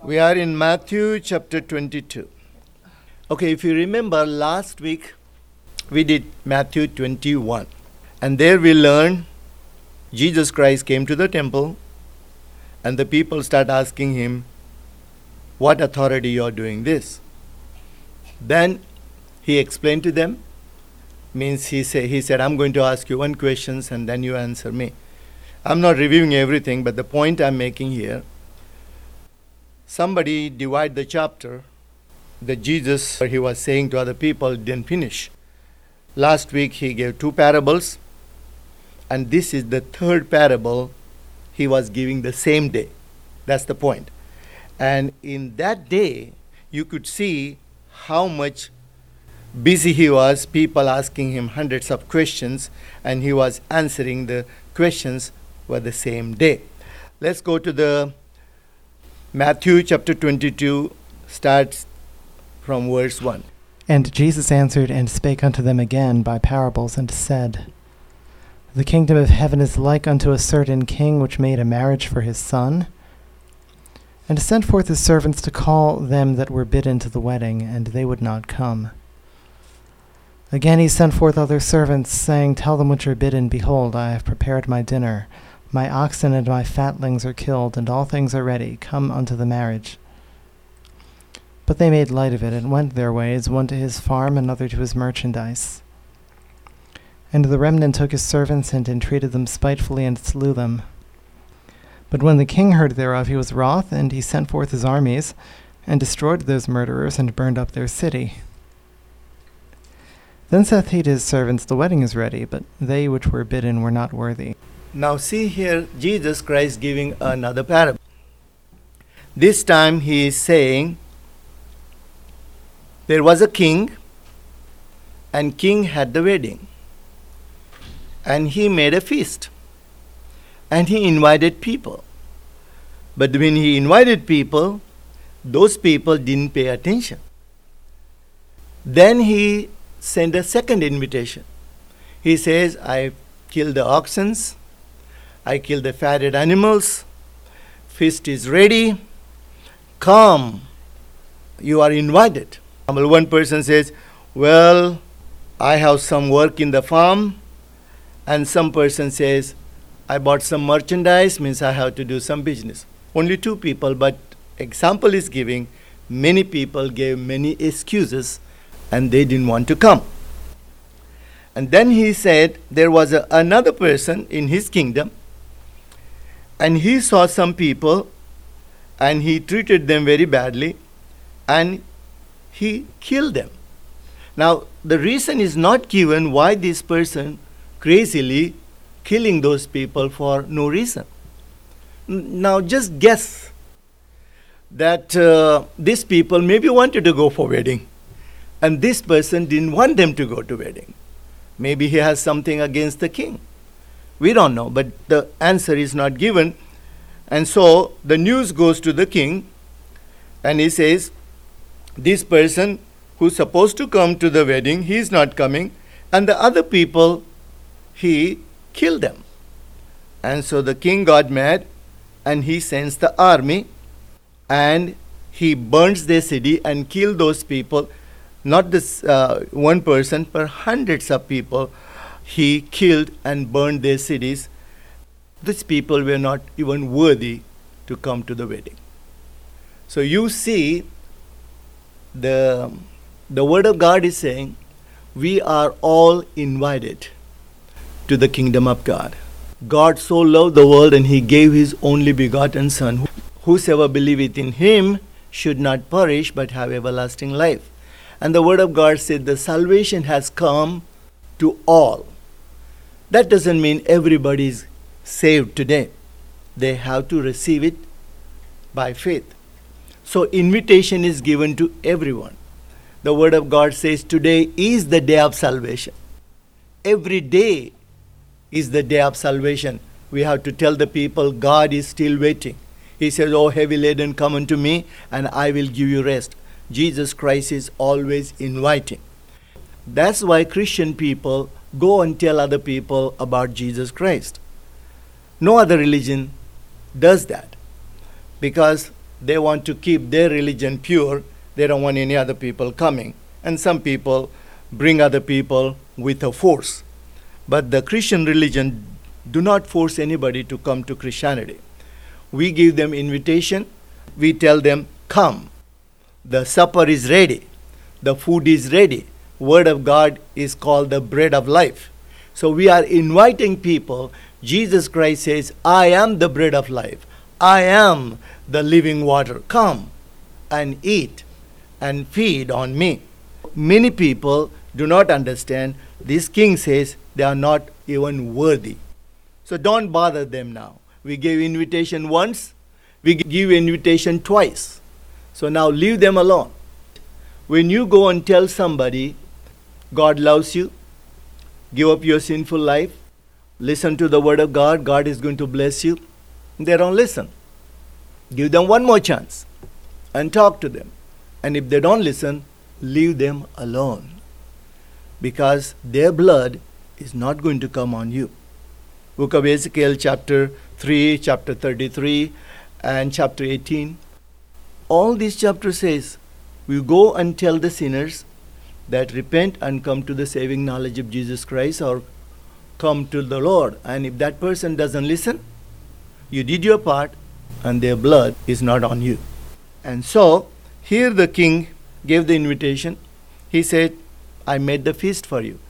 We are in Matthew chapter 22. Okay, if you remember last week we did Matthew 21. And there we learned Jesus Christ came to the temple and the people start asking him, what authority you are doing this? Then he explained to them, means he said, I'm going to ask you one question and then you answer me. I'm not reviewing everything, but the point I'm making here, somebody divide the chapter that Jesus, he was saying to other people, didn't finish. Last week he gave two parables, and this is the third parable he was giving the same day. That's the point. And in that day, you could see how much busy he was, people asking him hundreds of questions, and he was answering the questions for the same day. Let's go to the Matthew chapter 22, starts from verse 1. And Jesus answered and spake unto them again by parables, and said, The kingdom of heaven is like unto a certain king which made a marriage for his son, and sent forth his servants to call them that were bidden to the wedding, and they would not come. Again he sent forth other servants, saying, Tell them which are bidden, Behold, I have prepared my dinner. My oxen and my fatlings are killed, and all things are ready. Come unto the marriage. But they made light of it, and went their ways, one to his farm, another to his merchandise. And the remnant took his servants, and entreated them spitefully, and slew them. But when the king heard thereof, he was wroth, and he sent forth his armies, and destroyed those murderers, and burned up their city. Then saith he to his servants, The wedding is ready, but they which were bidden were not worthy. Now see here, Jesus Christ giving another parable. This time he is saying, there was a king, and king had the wedding. And he made a feast. And he invited people. But when he invited people, those people didn't pay attention. Then he sent a second invitation. He says, I killed the oxen, I killed the fatted animals, feast is ready, come, you are invited. One person says, well, I have some work in the farm, and some person says, I bought some merchandise, means I have to do some business. Only two people, but example is giving, many people gave many excuses, and they didn't want to come. And then he said, there was another person in his kingdom, and he saw some people, and he treated them very badly, and he killed them. Now, the reason is not given why this person crazily killing those people for no reason. Now, just guess that these people maybe wanted to go for wedding, and this person didn't want them to go to wedding. Maybe he has something against the king. We don't know, but the answer is not given. And so the news goes to the king, and he says, this person who's supposed to come to the wedding, he is not coming, and the other people, he killed them. And so the king got mad, and he sends the army, and he burns their city and kills those people. Not this one person, but hundreds of people he killed and burned their cities. These people were not even worthy to come to the wedding. So you see, the word of God is saying, we are all invited to the kingdom of God. God so loved the world, and he gave his only begotten Son. Whosoever believeth in him should not perish, but have everlasting life. And the word of God said the salvation has come to all. That doesn't mean everybody is saved today. They have to receive it by faith. So invitation is given to everyone. The word of God says today is the day of salvation. Every day is the day of salvation. We have to tell the people God is still waiting. He says, O heavy laden, come unto me, and I will give you rest. Jesus Christ is always inviting. That's why Christian people go and tell other people about Jesus Christ. No other religion does that, because They want to keep their religion pure. They don't want any other people coming. And some people bring other people with a force. But the Christian religion do not force anybody to come to Christianity. We give them invitation. We tell them, come. The supper is ready. The food is ready. Word of God is called the bread of life. So we are inviting people. Jesus Christ says, I am the bread of life. I am the living water. Come and eat and feed on me. Many people do not understand. This king says they are not even worthy. So don't bother them now. We gave invitation once. We give invitation twice. So now leave them alone. When you go and tell somebody, God loves you, give up your sinful life, listen to the word of God, God is going to bless you, they don't listen. Give them one more chance and talk to them. And if they don't listen, leave them alone. Because their blood is not going to come on you. Book of Ezekiel chapter 3, chapter 33, and chapter 18. All these chapters says, we go and tell the sinners that repent and come to the saving knowledge of Jesus Christ or come to the Lord. And if that person doesn't listen, you did your part and their blood is not on you. And so, here the king gave the invitation. He said, I made the feast for you.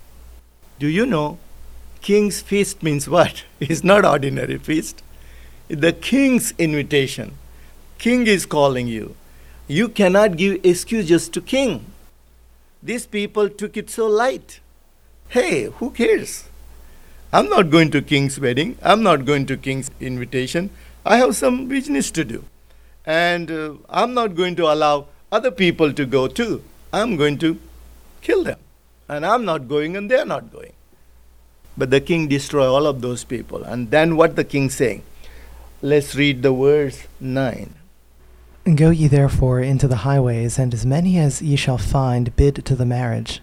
Do you know, king's feast means what? It's not ordinary feast. The king's invitation. King is calling you. You cannot give excuses to king. These people took it so light. Hey, who cares? I'm not going to king's wedding. I'm not going to king's invitation. I have some business to do. And I'm not going to allow other people to go too. I'm going to kill them. And I'm not going and they're not going. But the king destroyed all of those people. And then what the king saying? Let's read the verse 9. Go ye therefore into the highways, and as many as ye shall find, bid to the marriage.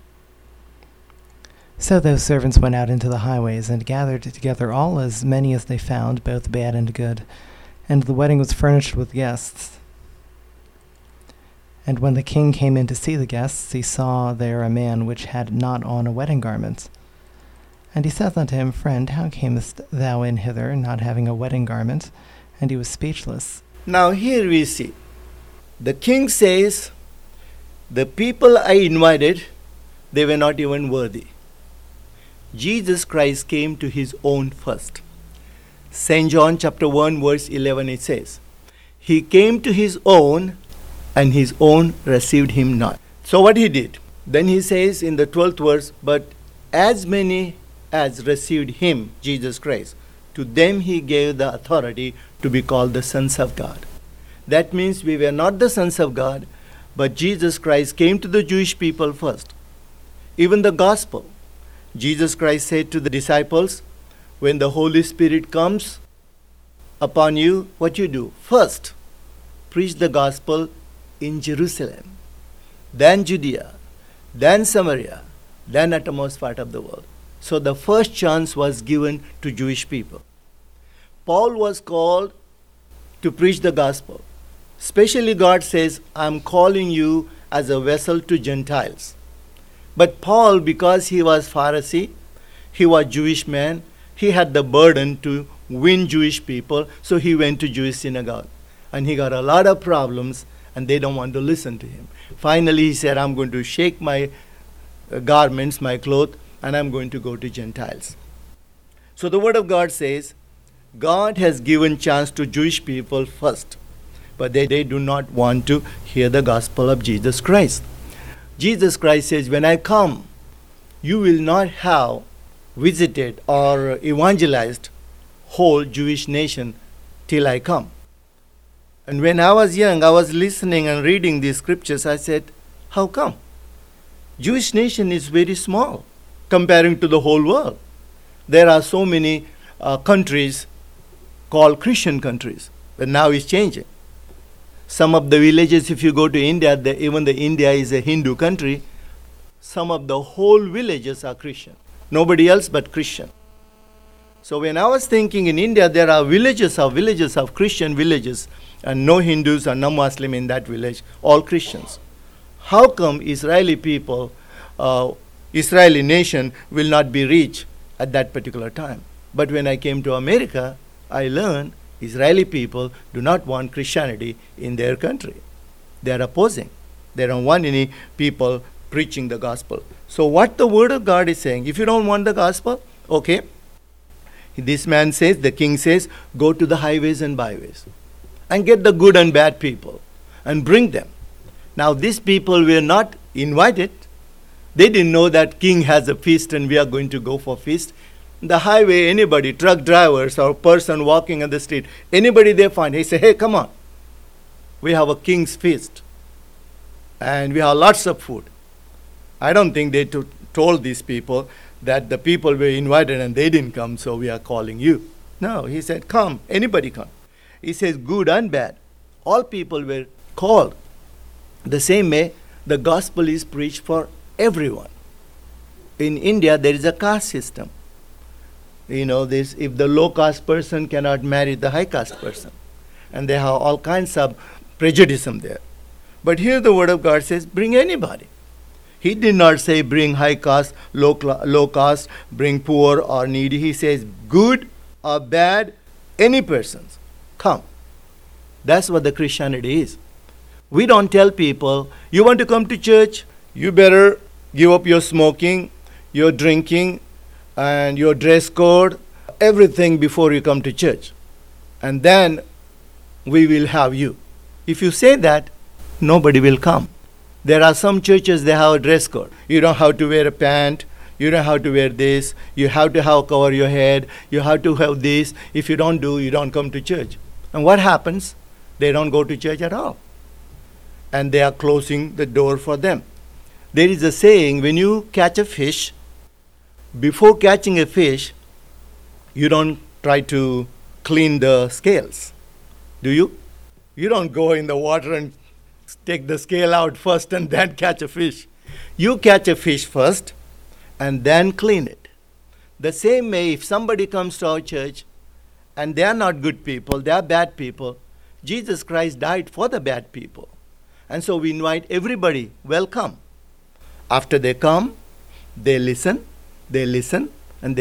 So those servants went out into the highways, and gathered together all as many as they found, both bad and good. And the wedding was furnished with guests. And when the king came in to see the guests, he saw there a man which had not on a wedding garment. And he saith unto him, Friend, how camest thou in hither, not having a wedding garment? And he was speechless. Now here we see, the king says, the people I invited, they were not even worthy. Jesus Christ came to his own first. St. John chapter 1 verse 11 it says, he came to his own and his own received him not. So what he did? Then he says in the 12th verse, but as many as received him, Jesus Christ, to them he gave the authority to be called the sons of God. That means we were not the sons of God, but Jesus Christ came to the Jewish people first. Even the gospel, Jesus Christ said to the disciples, when the Holy Spirit comes upon you, what you do? First, preach the gospel in Jerusalem, then Judea, then Samaria, then uttermost part of the world. So the first chance was given to Jewish people. Paul was called to preach the gospel. Especially God says, I'm calling you as a vessel to Gentiles. But Paul, because he was Pharisee, he was Jewish man, he had the burden to win Jewish people, so he went to Jewish synagogue. And he got a lot of problems, and they don't want to listen to him. Finally, he said, I'm going to shake my garments, my clothes, and I'm going to go to Gentiles. So the word of God says, God has given chance to Jewish people first, but they do not want to hear the gospel of Jesus Christ. Jesus Christ says, when I come, you will not have visited or evangelized whole Jewish nation till I come. And when I was young, I was listening and reading these scriptures. I said, how come? Jewish nation is very small comparing to the whole world. There are so many countries called Christian countries, but now it's changing. Some of the villages, if you go to India, even the India is a Hindu country, some of the whole villages are Christian. Nobody else but Christian. So when I was thinking in India, there are villages of Christian villages, and no Hindus and no Muslim in that village, all Christians. How come Israeli people, Israeli nation will not be reached at that particular time? But when I came to America, I learned Israeli people do not want Christianity in their country. They are opposing. They don't want any people preaching the gospel. So what the word of God is saying, if you don't want the gospel, okay, this man says, the king says, go to the highways and byways and get the good and bad people and bring them. Now these people were not invited. They didn't know that king has a feast and we are going to go for feast. The highway, anybody, truck drivers or person walking on the street, anybody they find, he say, hey, come on. We have a king's feast and we have lots of food. I don't think they told these people that the people were invited and they didn't come, so we are calling you. No, he said, come, anybody come. He says, good and bad. All people were called. The same way, the gospel is preached for everyone. In India, there is a caste system. You know, this, if the low caste person cannot marry the high caste person. And they have all kinds of prejudice there. But here the word of God says, bring anybody. He did not say bring high caste, low caste, bring poor or needy. He says good or bad, any persons, come. That's what the Christianity is. We don't tell people, you want to come to church, you better give up your smoking, your drinking, and your dress code, everything before you come to church. And then we will have you. If you say that, nobody will come. There are some churches, they have a dress code. You don't have to wear a pant. You don't have to wear this. You have to have cover your head. You have to have this. If you don't do, you don't come to church. And what happens? They don't go to church at all. And they are closing the door for them. There is a saying, when you catch a fish, before catching a fish, you don't try to clean the scales. Do you? You don't go in the water and take the scale out first and then catch a fish. You catch a fish first and then clean it. The same way, if somebody comes to our church and they are not good people, they are bad people, Jesus Christ died for the bad people. And so we invite everybody, welcome. After they come, they listen, and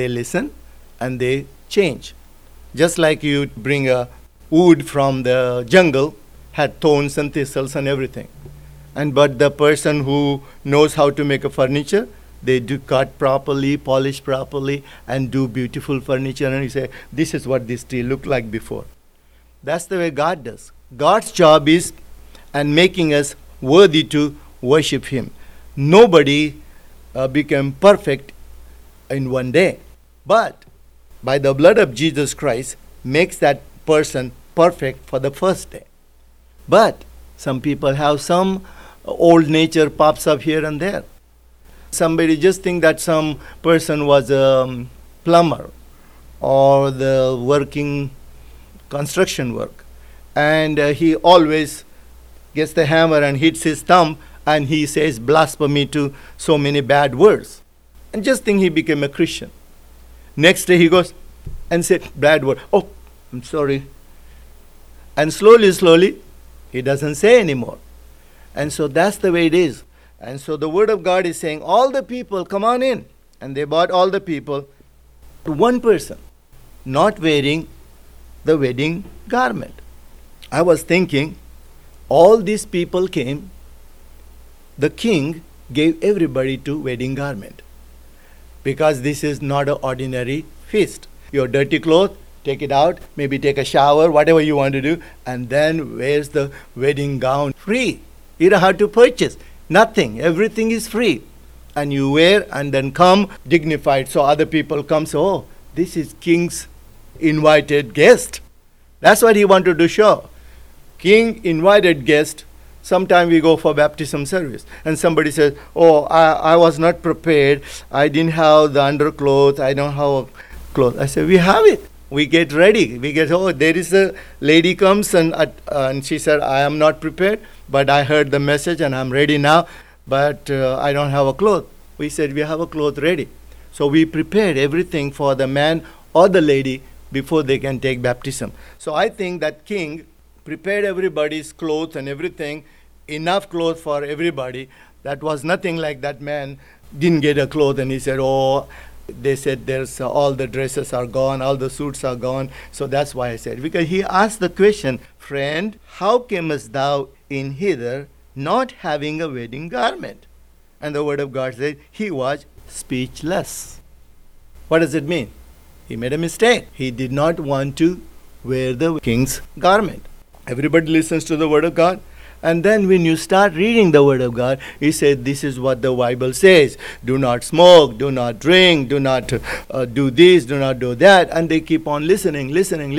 they change. Just like you bring a wood from the jungle, had thorns and thistles and everything. But the person who knows how to make a furniture, they do cut properly, polish properly, and do beautiful furniture. And you say, this is what this tree looked like before. That's the way God does. God's job is and making us worthy to worship Him. Nobody became perfect in one day. But by the blood of Jesus Christ makes that person perfect for the first day. But some people have some old nature pops up here and there. Somebody just think that some person was a plumber or the working construction work. And he always gets the hammer and hits his thumb and he says blasphemy to so many bad words. And just think he became a Christian. Next day he goes and said bad word. Oh, I'm sorry. And slowly, he doesn't say anymore. And so that's the way it is. And so the word of God is saying, all the people, come on in. And they brought all the people. One person not wearing the wedding garment. I was thinking, all these people came. The king gave everybody to wedding garment. Because this is not an ordinary feast. Your dirty clothes, take it out, maybe take a shower, whatever you want to do, and then wears the wedding gown free. You don't have to purchase. Nothing. Everything is free. And you wear and then come dignified. So other people come, so, oh, this is king's invited guest. That's what he wanted to show. King invited guest. Sometime we go for baptism service. And somebody says, oh, I was not prepared. I didn't have the underclothes. I don't have clothes. I say, we have it. We get ready. We get, oh, there is a lady comes and she said, I am not prepared, but I heard the message and I'm ready now, but I don't have a cloth. We said, we have a cloth ready. So we prepared everything for the man or the lady before they can take baptism. So I think that king prepared everybody's clothes and everything, enough clothes for everybody. That was nothing like that man didn't get a cloth and he said, oh, they said there's all the dresses are gone, all the suits are gone. So that's why I said, because he asked the question, friend, how camest thou in hither not having a wedding garment? And the word of God said, he was speechless. What does it mean? He made a mistake. He did not want to wear the king's garment. Everybody listens to the word of God. And then when you start reading the word of God, he said, this is what the Bible says. Do not smoke, do not drink, do not do this, do not do that. And they keep on listening.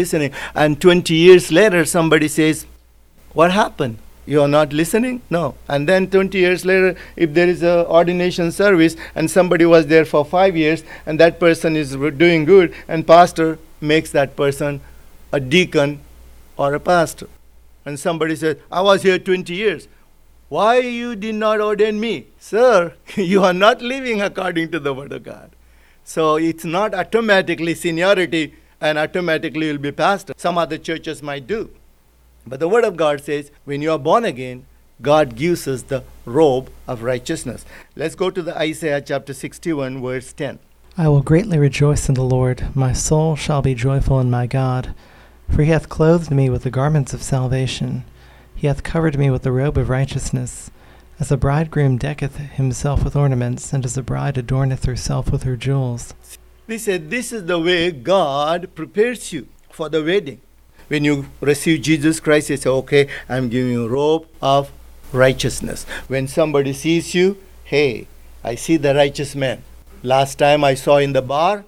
And 20 years later, somebody says, what happened? You are not listening? No. And then 20 years later, if there is a ordination service and somebody was there for 5 years and that person is doing good and pastor makes that person a deacon or a pastor. And somebody said, I was here 20 years. Why you did not ordain me? Sir, you are not living according to the word of God. So it's not automatically seniority and automatically you'll be pastor. Some other churches might do. But the word of God says, when you are born again, God gives us the robe of righteousness. Let's go to the Isaiah chapter 61, verse 10. I will greatly rejoice in the Lord. My soul shall be joyful in my God. For he hath clothed me with the garments of salvation. He hath covered me with the robe of righteousness. As a bridegroom decketh himself with ornaments, and as a bride adorneth herself with her jewels. They said, this is the way God prepares you for the wedding. When you receive Jesus Christ, you say, okay, I'm giving you a robe of righteousness. When somebody sees you, hey, I see the righteous man. Last time I saw in the bar,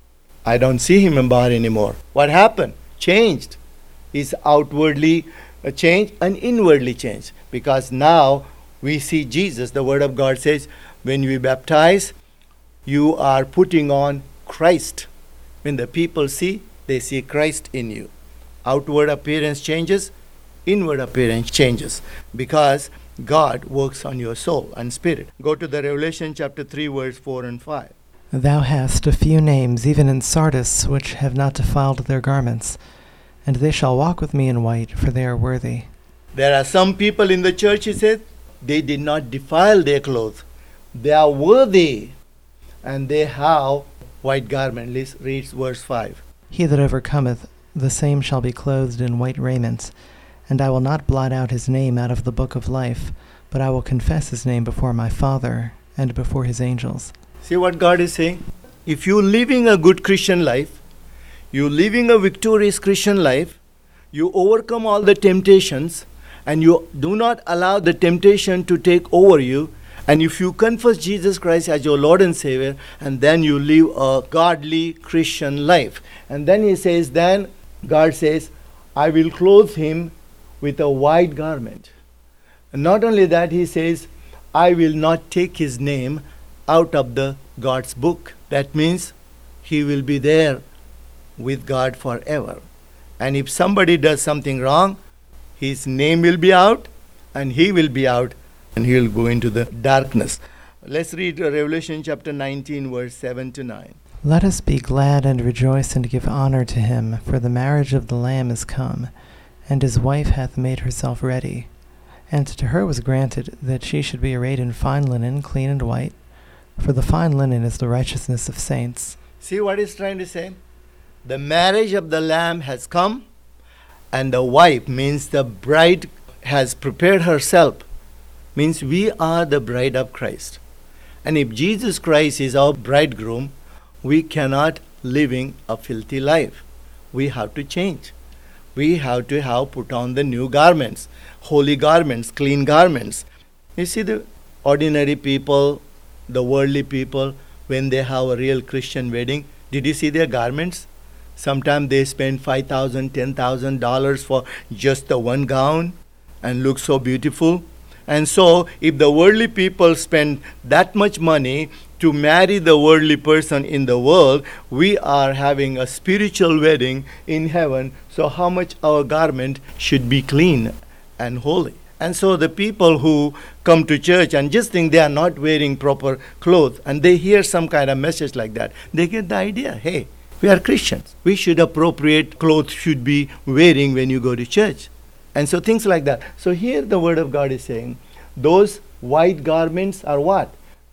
I don't see him in bar anymore. What happened? Changed. He's outwardly changed and inwardly changed. Because now we see Jesus. The word of God says, when we baptize, you are putting on Christ. When the people see, they see Christ in you. Outward appearance changes, inward appearance changes, because God works on your soul and spirit. Go to the Revelation chapter 3, verse 4 and 5. Thou hast a few names, even in Sardis, which have not defiled their garments, and they shall walk with me in white, for they are worthy. There are some people in the church, he said, they did not defile their clothes. They are worthy, and they have white garment. Let's read verse 5. He that overcometh, the same shall be clothed in white raiment, and I will not blot out his name out of the book of life, but I will confess his name before my Father and before his angels. See what God is saying? If you're living a good Christian life, you're living a victorious Christian life, you overcome all the temptations, and you do not allow the temptation to take over you, and if you confess Jesus Christ as your Lord and Savior, and then you live a godly Christian life. And then he says, then God says, I will clothe him with a white garment. And not only that, he says, I will not take his name out of the God's book. That means he will be there with God forever. And if somebody does something wrong, his name will be out and he will be out and he will go into the darkness. Let's read Revelation chapter 19, verse 7 to 9. Let us be glad and rejoice and give honor to him, for the marriage of the Lamb is come, and his wife hath made herself ready. And to her was granted that she should be arrayed in fine linen, clean and white, for the fine linen is the righteousness of saints. See what he's trying to say? The marriage of the Lamb has come, and the wife, means the bride, has prepared herself. Means we are the bride of Christ. And if Jesus Christ is our bridegroom, we cannot living a filthy life. We have to change. We have to have put on the new garments, holy garments, clean garments. You see the ordinary people, the worldly people, when they have a real Christian wedding, did you see their garments? Sometimes they spend $5,000, $10,000 for just the one gown and look so beautiful. And so, if the worldly people spend that much money to marry the worldly person in the world, we are having a spiritual wedding in heaven. So how much our garment should be clean and holy. And so the people who come to church and just think they are not wearing proper clothes, and they hear some kind of message like that, they get the idea, hey, We are Christians. We should appropriate clothes should be wearing when you go to church. And so things like that. So here the word of God is saying, those white garments are what?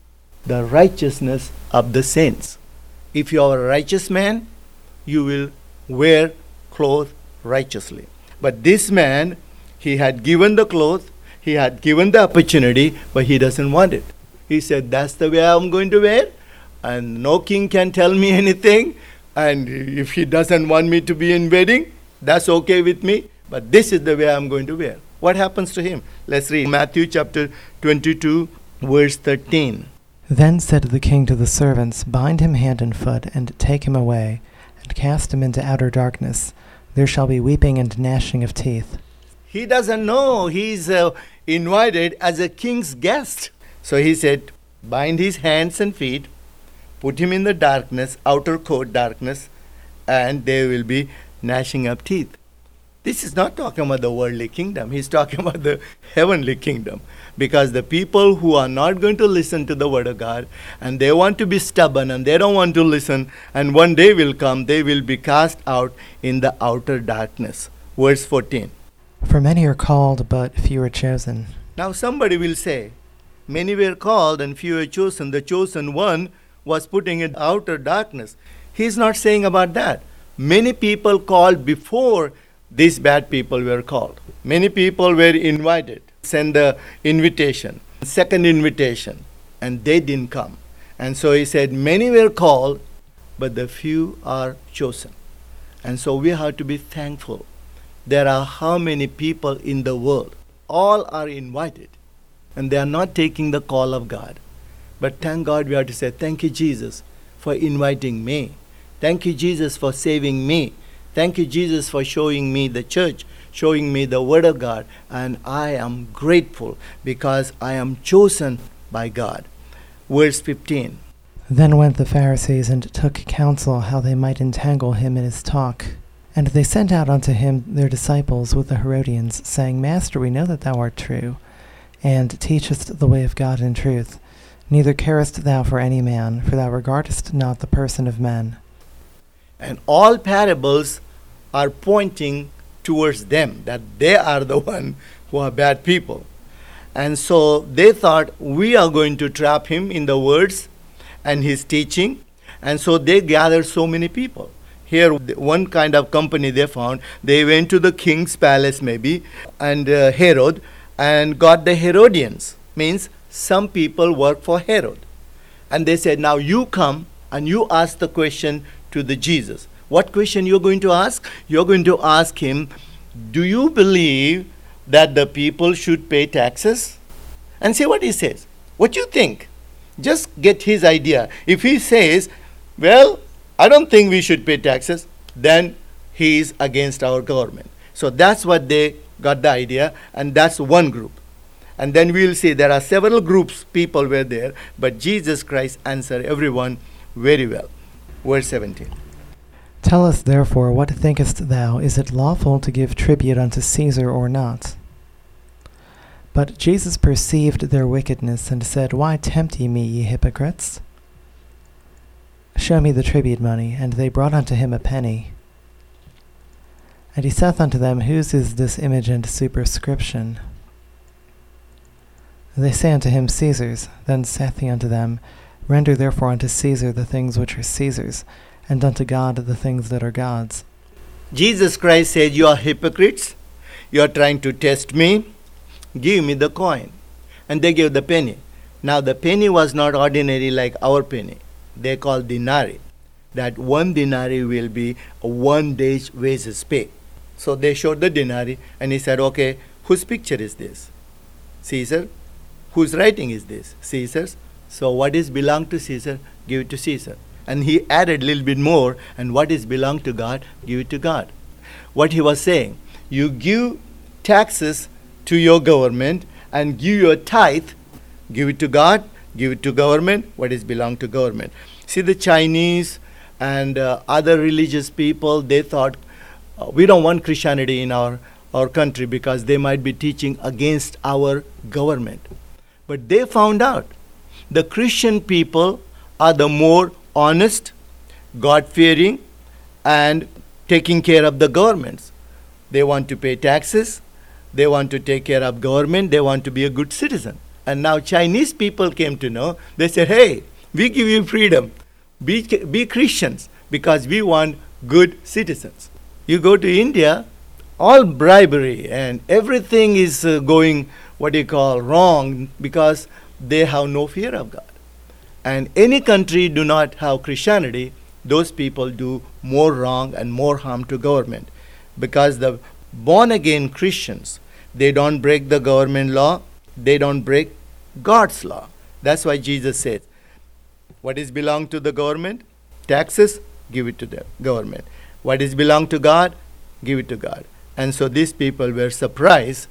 The righteousness of the saints. If you are a righteous man, you will wear clothes righteously. But this man, he had given the cloth, he had given the opportunity, but he doesn't want it. He said, that's the way I'm going to wear, and no king can tell me anything, and if he doesn't want me to be in wedding, that's okay with me, but this is the way I'm going to wear. What happens to him? Let's read Matthew chapter 22, verse 13. Then said the king to the servants, Bind him hand and foot, and take him away, and cast him into outer darkness. There shall be weeping and gnashing of teeth. He doesn't know he's invited as a king's guest. So he said, bind his hands and feet, put him in the darkness, outer court darkness, and there will be gnashing of teeth. This is not talking about the worldly kingdom. He's talking about the heavenly kingdom. Because the people who are not going to listen to the word of God, and they want to be stubborn, and they don't want to listen, and one day will come, they will be cast out in the outer darkness. Verse 14. For many are called, but few are chosen. Now somebody will say, many were called and few were chosen. The chosen one was putting in outer darkness. He's not saying about that. Many people called before these bad people were called. Many people were invited. Send the invitation, second invitation, and they didn't come. And so he said, many were called, but the few are chosen. And so we have to be thankful. There are how many people in the world? All are invited, and they are not taking the call of God. But thank God we have to say, thank you, Jesus, for inviting me. Thank you, Jesus, for saving me. Thank you, Jesus, for showing me the church, showing me the word of God. And I am grateful because I am chosen by God. Verse 15. Then went the Pharisees and took counsel how they might entangle him in his talk. And they sent out unto him their disciples with the Herodians, saying, Master, we know that thou art true, and teachest the way of God in truth. Neither carest thou for any man, for thou regardest not the person of men. And all parables are pointing towards them, that they are the one who are bad people. And so they thought, we are going to trap him in the words and his teaching. And so they gathered so many people. Here, one kind of company they found, they went to the king's palace maybe, and Herod, and got the Herodians. Means some people work for Herod. And they said, now you come and you ask the question to the Jesus. What question you're going to ask? You're going to ask him, do you believe that the people should pay taxes? And see what he says. What you think? Just get his idea. If he says, well, I don't think we should pay taxes, then he is against our government. So that's what they got the idea, and that's one group. And then we will see there are several groups, people were there, but Jesus Christ answered everyone very well. Verse 17. Tell us therefore, what thinkest thou? Is it lawful to give tribute unto Caesar or not? But Jesus perceived their wickedness, and said, Why tempt ye me, ye hypocrites? Show me the tribute money. And they brought unto him a penny. And he saith unto them, Whose is this image and superscription? They say unto him, Caesar's. Then saith he unto them, Render therefore unto Caesar the things which are Caesar's, and unto God the things that are God's. Jesus Christ said, you are hypocrites. You are trying to test me. Give me the coin. And they gave the penny. Now the penny was not ordinary like our penny. They call denarii. That 1 denarii will be a 1 day's wages pay. So they showed the denarii, and he said, okay, whose picture is this? Caesar. Whose writing is this? Caesar's. So what is belong to Caesar, give it to Caesar. And he added a little bit more, and what is belong to God, give it to God. What he was saying, you give taxes to your government and give your tithe, give it to God, give it to government, what is belong to government. See, the Chinese and other religious people, they thought, we don't want Christianity in our country because they might be teaching against our government. But they found out the Christian people are the more honest, God-fearing, and taking care of the governments. They want to pay taxes. They want to take care of government. They want to be a good citizen. And now Chinese people came to know. They said, hey, we give you freedom. Be Christians because we want good citizens. You go to India, all bribery and everything is going wrong because they have no fear of God. And any country do not have Christianity, those people do more wrong and more harm to government. Because the born-again Christians, they don't break the government law, they don't break God's law. That's why Jesus said, what is belong to the government? Taxes, give it to the government. What is belong to God? Give it to God. And so these people were surprised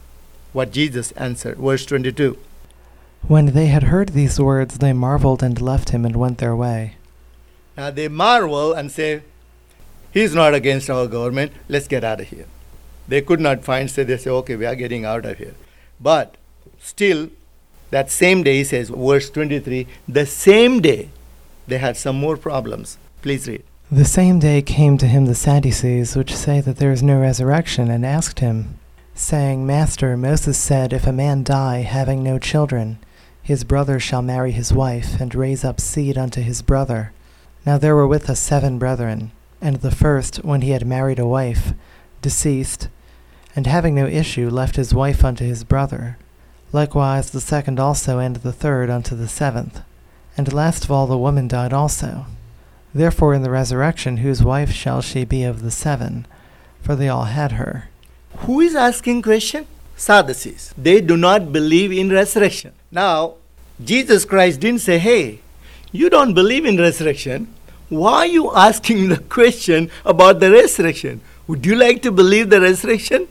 what Jesus answered. Verse 22. When they had heard these words, they marveled and left him and went their way. Now they marvel and say, he's not against our government, let's get out of here. They could not find, so they say, okay, we are getting out of here. But still, that same day, he says, verse 23, the same day, they had some more problems. Please read. The same day came to him the Sadducees, which say that there is no resurrection, and asked him, saying, Master, Moses said, if a man die, having no children, his brother shall marry his wife, and raise up seed unto his brother. Now there were with us 7 brethren, and the first, when he had married a wife, deceased, and having no issue, left his wife unto his brother. Likewise the second also, and the third unto the 7th. And last of all the woman died also. Therefore in the resurrection whose wife shall she be of the 7? For they all had her. Who is asking question? Sadducees. They do not believe in resurrection. Now, Jesus Christ didn't say, hey, you don't believe in resurrection. Why are you asking the question about the resurrection? Would you like to believe the resurrection?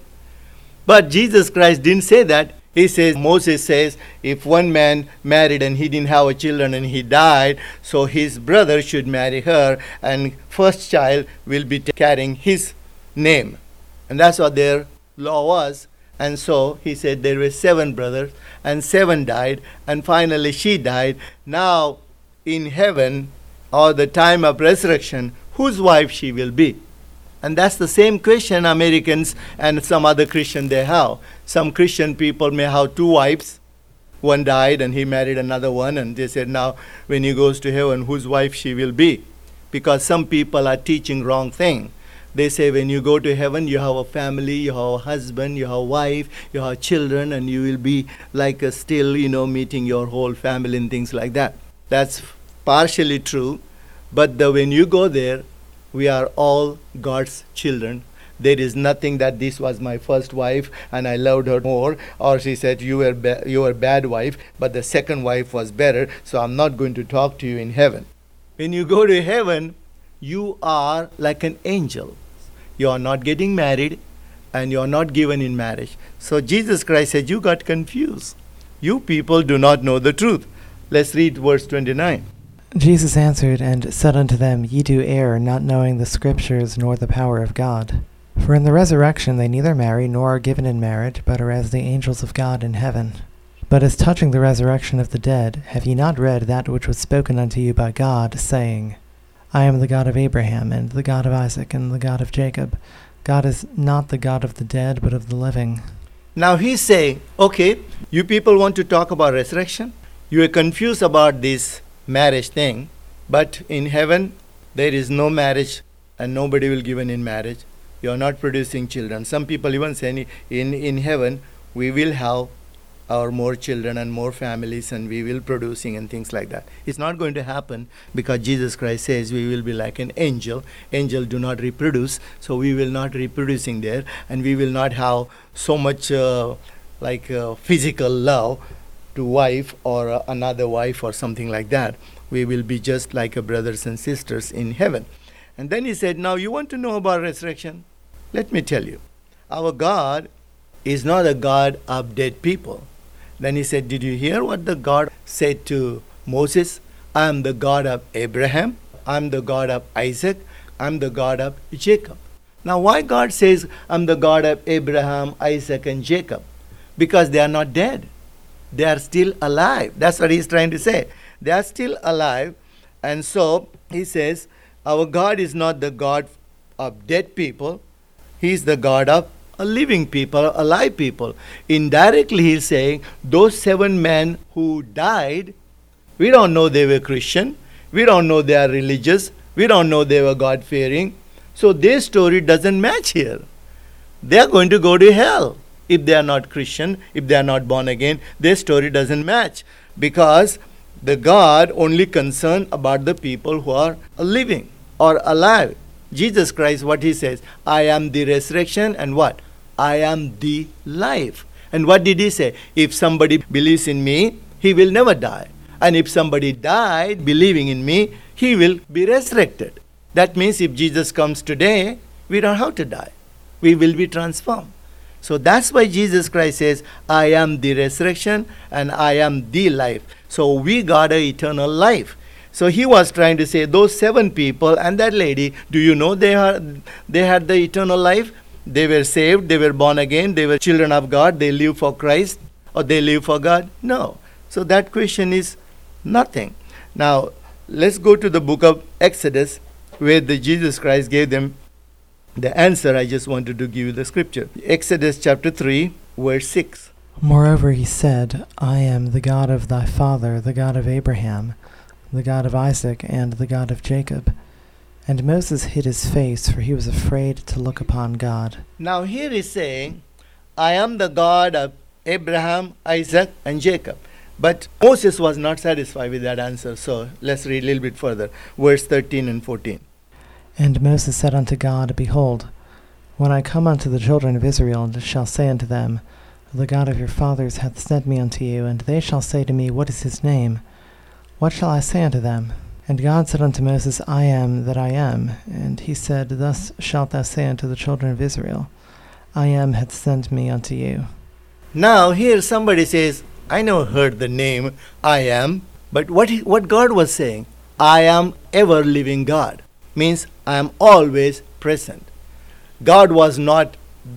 But Jesus Christ didn't say that. He says, Moses says, if one man married and he didn't have a children and he died, so his brother should marry her and first child will be carrying his name. And that's what their law was. And so he said there were 7 brothers and 7 died and finally she died. Now in heaven or the time of resurrection, whose wife she will be? And that's the same question Americans and some other Christian they have. Some Christian people may have 2 wives. One died and he married another one. And they said, now when he goes to heaven, whose wife she will be? Because some people are teaching wrong thing. They say when you go to heaven, you have a family, you have a husband, you have a wife, you have children, and you will be like still, meeting your whole family and things like that. That's partially true. But when you go there, we are all God's children. There is nothing that this was my first wife and I loved her more, or she said you were a bad wife, but the second wife was better, so I'm not going to talk to you in heaven. When you go to heaven, you are like an angel. You are not getting married and you are not given in marriage. So Jesus Christ said, you got confused. You people do not know the truth. Let's read verse 29. Jesus answered and said unto them, Ye do err, not knowing the Scriptures nor the power of God. For in the resurrection they neither marry nor are given in marriage, but are as the angels of God in heaven. But as touching the resurrection of the dead, have ye not read that which was spoken unto you by God, saying, I am the God of Abraham, and the God of Isaac, and the God of Jacob. God is not the God of the dead, but of the living. Now he's saying, okay, you people want to talk about resurrection? You are confused about this marriage thing, but in heaven there is no marriage and nobody will given in marriage. You are not producing children. Some people even say in heaven we will have our more children and more families and we will producing and things like that. It's not going to happen because Jesus Christ says we will be like an angel. Angels do not reproduce, so we will not reproducing there, and we will not have so much physical love to wife or another wife or something like that. We will be just like a brothers and sisters in heaven. And then he said, now you want to know about resurrection? Let me tell you. Our God is not a God of dead people. Then he said, did you hear what the God said to Moses? I am the God of Abraham. I am the God of Isaac. I am the God of Jacob. Now why God says I'm the God of Abraham, Isaac and Jacob? Because they are not dead. They are still alive. That's what he's trying to say. They are still alive. And so he says, Our God is not the God of dead people. He is the God of living people, alive people. Indirectly, he is saying those 7 men who died, we don't know they were Christian. We don't know they are religious. We don't know they were God-fearing. So their story doesn't match here. They are going to go to hell if they are not Christian, if they are not born again. Their story doesn't match because the God only concerned about the people who are living or alive. Jesus Christ, what he says, I am the resurrection and what? I am the life. And what did he say? If somebody believes in me, he will never die. And if somebody died believing in me, he will be resurrected. That means if Jesus comes today, we don't have to die. We will be transformed. So that's why Jesus Christ says, I am the resurrection and I am the life. So we got an eternal life. So he was trying to say, those 7 people and that lady, do you know they had the eternal life? They were saved, they were born again, they were children of God, they live for Christ or they live for God? No. So that question is nothing. Now, let's go to the book of Exodus where Jesus Christ gave them the answer. I just wanted to give you the scripture. Exodus chapter 3, verse 6. Moreover, he said, I am the God of thy father, the God of Abraham, the God of Isaac, and the God of Jacob. And Moses hid his face, for he was afraid to look upon God. Now here he's saying, I am the God of Abraham, Isaac, and Jacob. But Moses was not satisfied with that answer. So let's read a little bit further. Verse 13 and 14. And Moses said unto God, Behold, when I come unto the children of Israel, and shall say unto them, The God of your fathers hath sent me unto you, and they shall say to me, What is his name? What shall I say unto them? And God said unto Moses, I am that I am. And he said, Thus shalt thou say unto the children of Israel, I am hath sent me unto you. Now here somebody says, I never heard the name I am. But what God was saying, I am ever living God. Means I am always present. God was not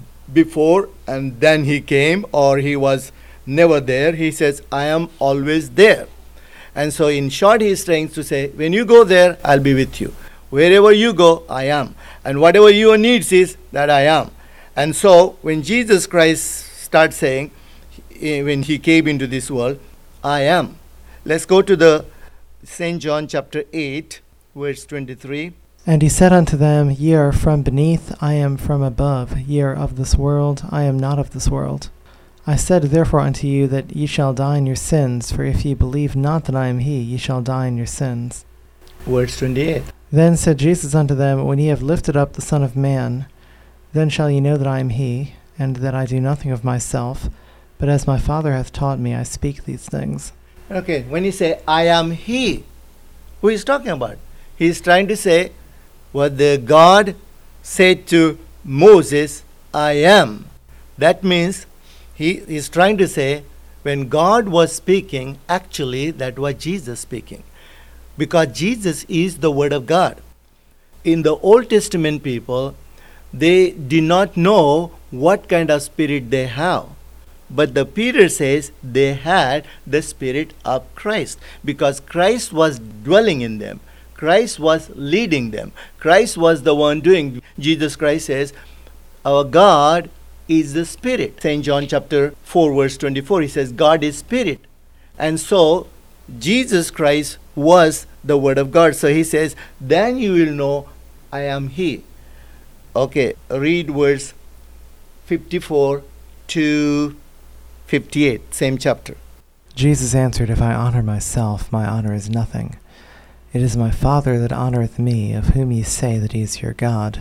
before and then he came, or he was never there. He says, I am always there. And so in short, he is trying to say, when you go there, I'll be with you. Wherever you go, I am. And whatever your needs is, that I am. And so when Jesus Christ starts saying, when he came into this world, I am. Let's go to the St. John chapter 8, verse 23. And he said unto them, Ye are from beneath, I am from above. Ye are of this world, I am not of this world. I said therefore unto you that ye shall die in your sins, for if ye believe not that I am he, ye shall die in your sins. Verse 28. Then said Jesus unto them, When ye have lifted up the Son of Man, then shall ye know that I am he, and that I do nothing of myself, but as my Father hath taught me, I speak these things. Okay, when he say, I am he, who is talking about? He is trying to say what the God said to Moses, I am. That means he is trying to say when God was speaking, actually that was Jesus speaking. Because Jesus is the Word of God. In the Old Testament people, they did not know what kind of spirit they have. But the Peter says they had the Spirit of Christ, because Christ was dwelling in them. Christ was leading them. Christ was the one doing. Jesus Christ says, our God is the Spirit. St. John chapter 4 verse 24, he says, God is Spirit. And so, Jesus Christ was the Word of God. So he says, then you will know I am He. Okay, read verse 54 to 58, same chapter. Jesus answered, If I honor myself, my honor is nothing. It is my Father that honoreth me, of whom ye say that he is your God.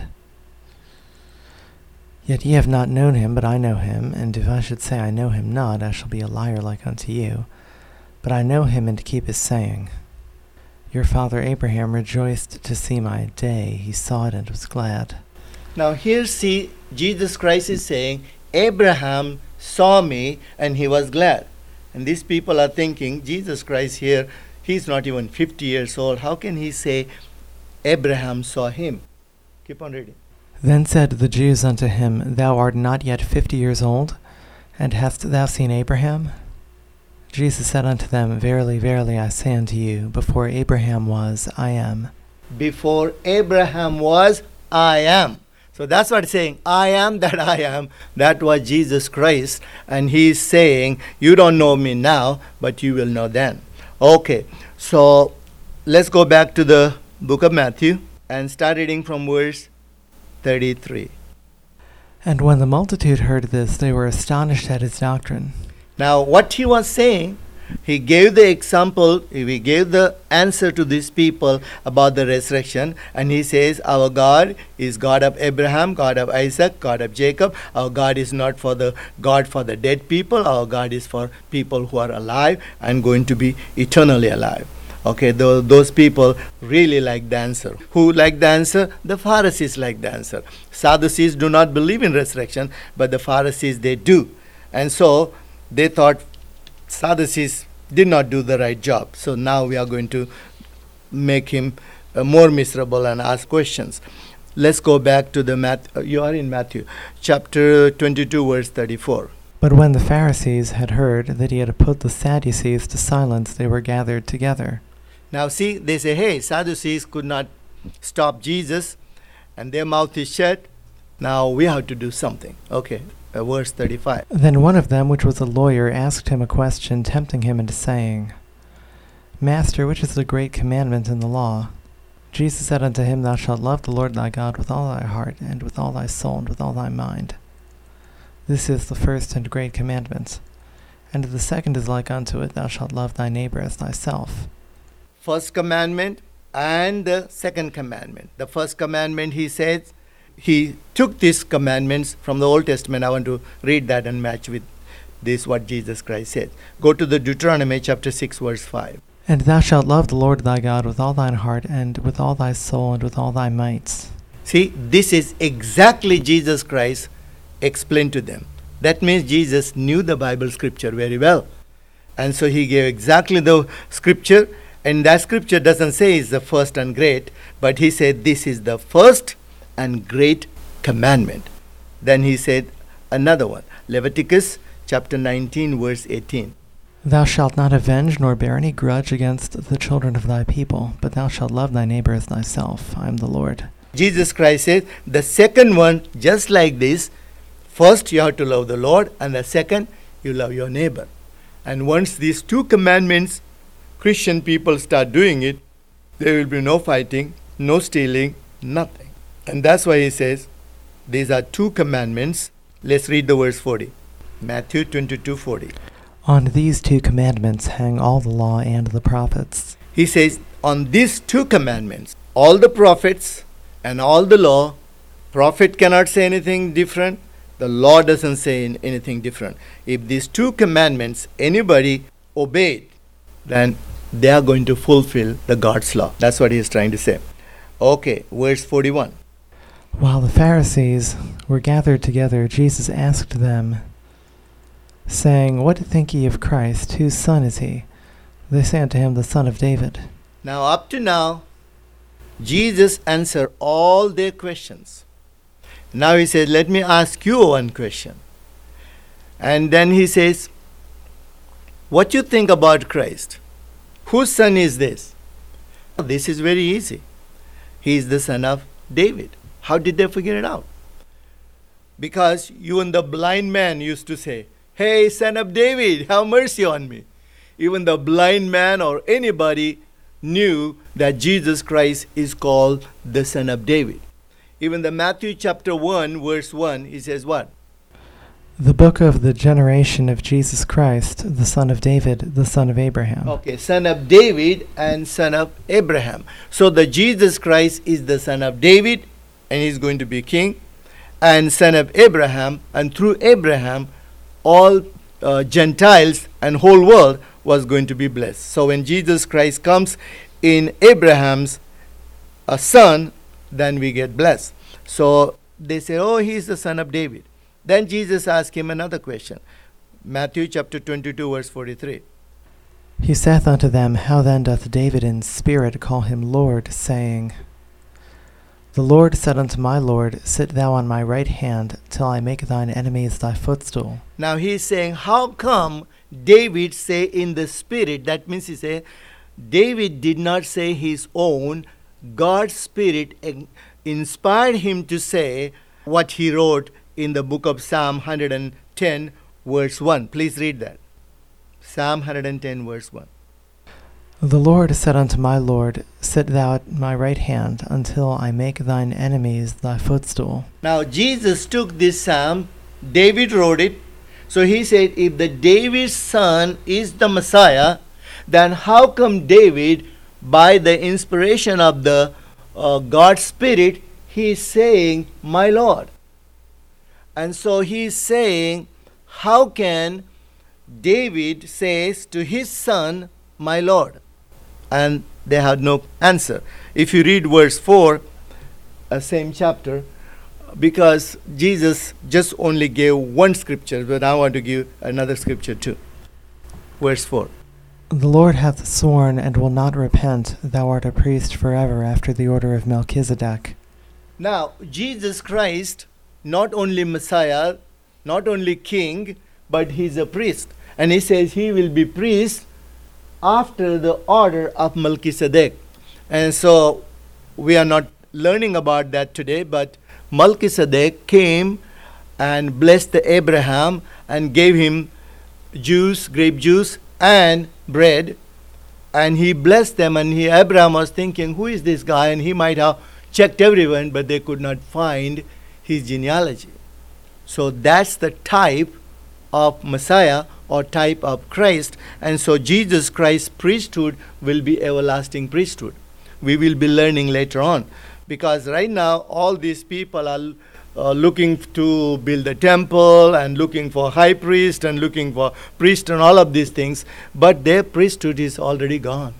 Yet ye have not known him, but I know him, and if I should say I know him not, I shall be a liar like unto you. But I know him, and keep his saying. Your father Abraham rejoiced to see my day. He saw it and was glad. Now here see, Jesus Christ is saying, Abraham saw me and he was glad. And these people are thinking, Jesus Christ here, he's not even 50 years old. How can he say Abraham saw him? Keep on reading. Then said the Jews unto him, Thou art not yet 50 years old, and hast thou seen Abraham? Jesus said unto them, Verily, verily, I say unto you, before Abraham was, I am. Before Abraham was, I am. So that's what it's saying. I am that I am. That was Jesus Christ. And he's saying, you don't know me now, but you will know then. Okay, so let's go back to the book of Matthew and start reading from verse 33. And when the multitude heard this, they were astonished at his doctrine. Now, what he was saying, he gave the example, he gave the answer to these people about the resurrection, and he says, our God is God of Abraham, God of Isaac, God of Jacob. Our God is not for the God for the dead people. Our God is for people who are alive and going to be eternally alive. Okay, those people really like the answer. Who like the answer? The Pharisees like the answer. Sadducees do not believe in resurrection, but the Pharisees, they do. And so they thought Sadducees did not do the right job. So now we are going to make him more miserable and ask questions. Let's go back to the you are in Matthew, chapter 22, verse 34. But when the Pharisees had heard that he had put the Sadducees to silence, they were gathered together. Now see, they say, hey, Sadducees could not stop Jesus, and their mouth is shut. Now we have to do something. Okay, verse 35. Then one of them, which was a lawyer, asked him a question, tempting him into saying, Master, which is the great commandment in the law? Jesus said unto him, Thou shalt love the Lord thy God with all thy heart, and with all thy soul, and with all thy mind. This is the first and great commandment. And the second is like unto it, Thou shalt love thy neighbor as thyself. First commandment and the second commandment. The first commandment, he says, he took these commandments from the Old Testament. I want to read that and match with this, what Jesus Christ said. Go to the Deuteronomy chapter 6, verse 5. And thou shalt love the Lord thy God with all thine heart, and with all thy soul, and with all thy might. See, this is exactly Jesus Christ explained to them. That means Jesus knew the Bible scripture very well. And so he gave exactly the scripture. And that scripture doesn't say it's the first and great, but he said this is the first and great commandment. Then he said another one. Leviticus chapter 19, verse 18. Thou shalt not avenge nor bear any grudge against the children of thy people, but thou shalt love thy neighbor as thyself. I am the Lord. Jesus Christ says the second one, just like this, first you have to love the Lord, and the second, you love your neighbor. And once these two commandments, Christian people start doing it, there will be no fighting, no stealing, nothing. And that's why he says, these are two commandments. Let's read the verse 40. Matthew 22:40. On these two commandments hang all the law and the prophets. He says, on these two commandments, all the prophets and all the law, prophet cannot say anything different, the law doesn't say anything different. If these two commandments anybody obeyed, then they are going to fulfill the God's law. That's what he is trying to say. Okay, verse 41. While the Pharisees were gathered together, Jesus asked them, saying, What think ye of Christ? Whose son is he? They say unto him, The son of David. Now up to now, Jesus answered all their questions. Now he says, let me ask you one question. And then he says, what you think about Christ? Whose son is this? This is very easy. He is the son of David. How did they figure it out? Because even the blind man used to say, hey, son of David, have mercy on me. Even the blind man or anybody knew that Jesus Christ is called the son of David. Even the Matthew chapter 1, verse 1, he says what? The book of the generation of Jesus Christ, the son of David, the son of Abraham. Okay, son of David and son of Abraham. So the Jesus Christ is the son of David, and he's going to be king, and son of Abraham, and through Abraham, all Gentiles and whole world was going to be blessed. So when Jesus Christ comes in Abraham's son, then we get blessed. So they say, oh, he's the son of David. Then Jesus asked him another question. Matthew chapter 22, verse 43. He saith unto them, How then doth David in spirit call him Lord, saying, The Lord said unto my Lord, Sit thou on my right hand, till I make thine enemies thy footstool. Now he is saying, how come David say in the spirit? That means he say, David did not say his own. God's Spirit inspired him to say what he wrote in the book of Psalm 110, verse 1. Please read that. Psalm 110, verse 1. The Lord said unto my Lord, Sit thou at my right hand, until I make thine enemies thy footstool. Now Jesus took this psalm, David wrote it. So he said, if the David's son is the Messiah, then how come David, by the inspiration of the God's Spirit, he is saying, my Lord? And so he is saying, how can David says to his son, my Lord? And they had no answer. If you read verse 4, same chapter, because Jesus just only gave one scripture, but I want to give another scripture too. Verse 4. The Lord hath sworn and will not repent, thou art a priest forever after the order of Melchizedek. Now, Jesus Christ, not only Messiah, not only King, but he's a priest. And he says he will be priest after the order of Melchizedek. And so we are not learning about that today, but Melchizedek came and blessed Abraham and gave him juice, grape juice, and bread. And he blessed them, and Abraham was thinking, who is this guy? And he might have checked everyone, but they could not find his genealogy. So that's the type of Messiah or type of Christ. And so Jesus Christ's priesthood will be everlasting priesthood. We will be learning later on. Because right now all these people are looking to build a temple and looking for high priest and looking for priest and all of these things. But their priesthood is already gone.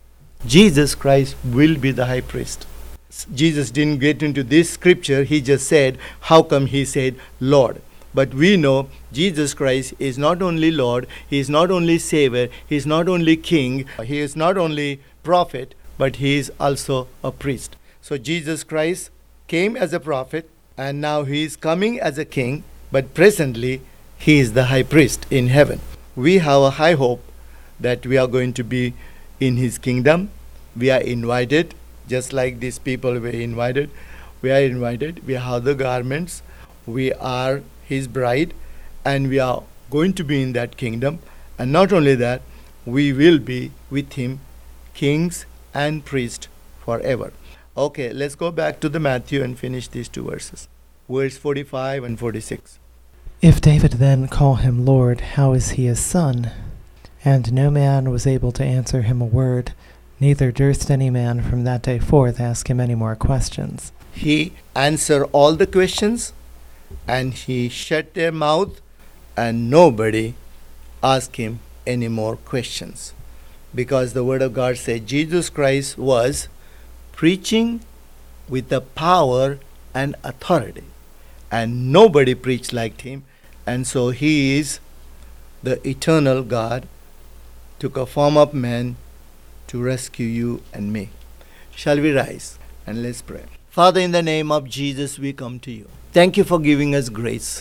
Jesus Christ will be the high priest. Jesus didn't get into this scripture. He just said, how come he said Lord? But we know Jesus Christ is not only Lord, he is not only Savior, he is not only King, he is not only prophet, but he is also a priest. So Jesus Christ came as a prophet, and now he is coming as a king, but presently he is the high priest in heaven. We have a high hope that we are going to be in his kingdom. We are invited, just like these people were invited. We are invited. We have the garments. We are his bride, and we are going to be in that kingdom. And not only that, we will be with him, kings and priests forever. Okay, let's go back to the Matthew and finish these two verses. Verse 45 and 46. If David then call him Lord, how is he his son? And no man was able to answer him a word, neither durst any man from that day forth ask him any more questions. He answered all the questions, and he shut their mouth, and nobody asked him any more questions. Because the word of God said Jesus Christ was preaching with the power and authority, and nobody preached like him. And so he is the eternal God, took a form of man to rescue you and me. Shall we rise and let's pray. Father, in the name of Jesus, we come to you. Thank you for giving us grace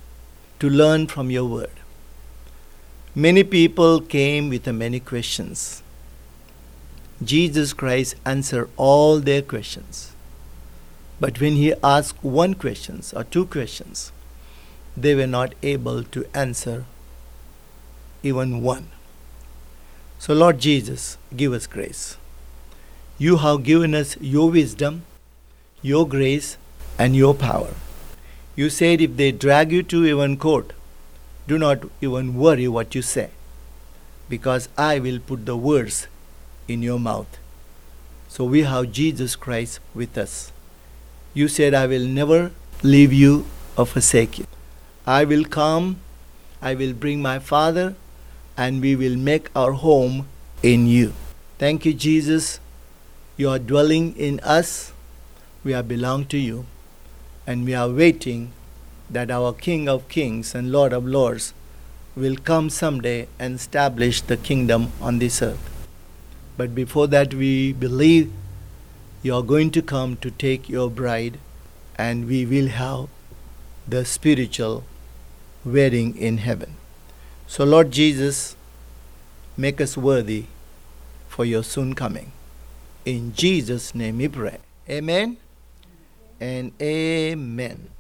to learn from your word. Many people came with many questions. Jesus Christ answered all their questions. But when he asked one question or two questions, they were not able to answer even one. So Lord Jesus, give us grace. You have given us your wisdom, your grace, and your power. You said if they drag you to even court, do not even worry what you say, because I will put the words in your mouth. So we have Jesus Christ with us. You said, I will never leave you or forsake you. I will come, I will bring my Father, and we will make our home in you. Thank you, Jesus. You are dwelling in us. We are belong to you. And we are waiting that our King of Kings and Lord of Lords will come someday and establish the kingdom on this earth. But before that, we believe you are going to come to take your bride, and we will have the spiritual wedding in heaven. So Lord Jesus, make us worthy for your soon coming. In Jesus' name we pray. Amen and amen.